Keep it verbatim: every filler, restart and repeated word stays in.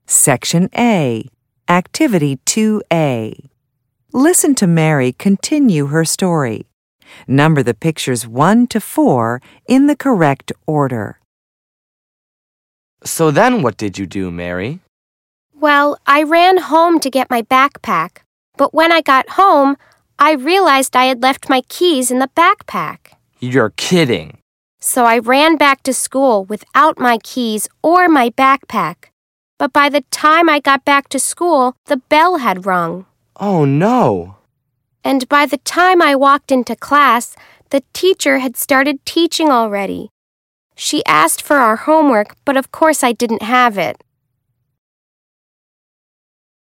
Section A, Activity two A. Listen to Mary continue her story. Number the pictures one to four in the correct order. So then what did you do, Mary? Well, I ran home to get my backpack, but when I got home, I realized I had left my keys in the backpack. You're kidding. So I ran back to school without my keys or my backpack. But by the time I got back to school, the bell had rung. Oh, no. And by the time I walked into class, the teacher had started teaching already. She asked for our homework, but of course I didn't have it.